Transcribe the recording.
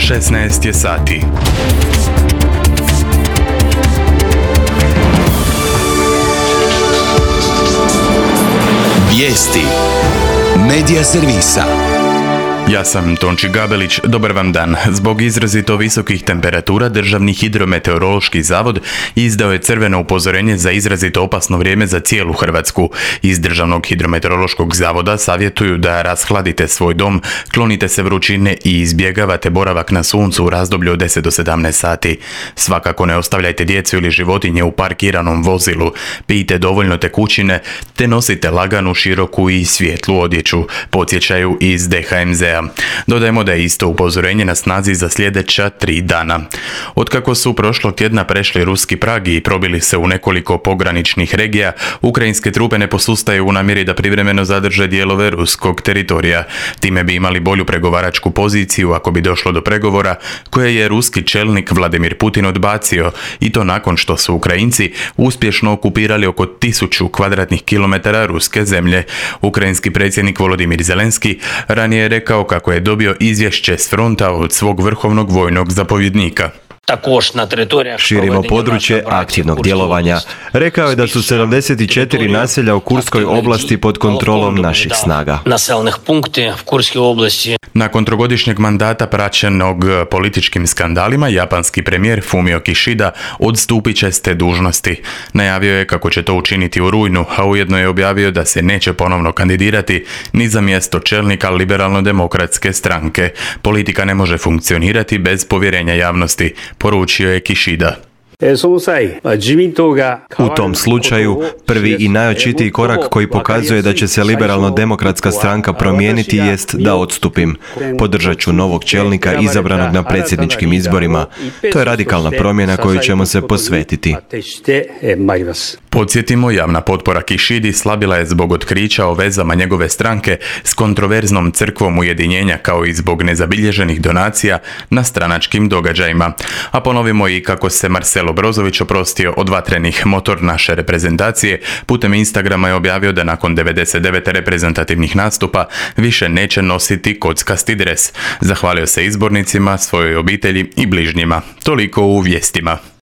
16 je sati. Vijesti Medija servisa. Ja sam Tonči Gabelić, dobar vam dan. Zbog izrazito visokih temperatura Državni hidrometeorološki zavod izdao je crveno upozorenje za izrazito opasno vrijeme za cijelu Hrvatsku. Iz Državnog hidrometeorološkog zavoda savjetuju da rashladite svoj dom, klonite se vrućine i izbjegavate boravak na suncu u razdoblju od 10 do 17 sati. Svakako ne ostavljajte djecu ili životinje u parkiranom vozilu, pijte dovoljno tekućine te nosite laganu, široku i svijetlu odjeću, podsjećaju iz DHMZ-a. Dodajemo da je isto upozorenje na snazi za sljedeća 3 dana. Otkako su prošlog tjedna prešli ruski prag i probili se u nekoliko pograničnih regija, ukrajinske trupe ne posustaju u namjeri da privremeno zadrže dijelove ruskog teritorija. Time bi imali bolju pregovaračku poziciju ako bi došlo do pregovora koje je ruski čelnik Vladimir Putin odbacio, i to nakon što su Ukrajinci uspješno okupirali oko 1000 kvadratnih kilometara ruske zemlje. Ukrajinski predsjednik Volodimir Zelenski ranije je rekao kako je dobio izvješće s fronta od svog vrhovnog vojnog zapovjednika. Širimo područje aktivnog djelovanja. Rekao je da su 74 naselja u Kurskoj oblasti pod kontrolom naših snaga. Nakon trogodišnjeg mandata praćenog političkim skandalima, japanski premijer Fumio Kishida odstupit će s te dužnosti. Najavio je kako će to učiniti u rujnu, a ujedno je objavio da se neće ponovno kandidirati ni za mjesto čelnika Liberalno-demokratske stranke. Politika ne može funkcionirati bez povjerenja javnosti, poručio je Kishida. U tom slučaju, prvi i najočitiji korak koji pokazuje da će se Liberalno-demokratska stranka promijeniti jest da odstupim. Podržat ću novog čelnika izabranog na predsjedničkim izborima. To je radikalna promjena koju ćemo se posvetiti. Podsjetimo, javna potpora Kishidi slabila je zbog otkrića o vezama njegove stranke s kontroverznom crkvom ujedinjenja, kao i zbog nezabilježenih donacija na stranačkim događajima. A ponovimo i kako se Marcelo Brozović oprostio od vatrenih. Motor naše reprezentacije putem Instagrama je objavio da nakon 99 reprezentativnih nastupa više neće nositi kockasti dres. Zahvalio se izbornicima, svojoj obitelji i bližnjima. Toliko u vijestima.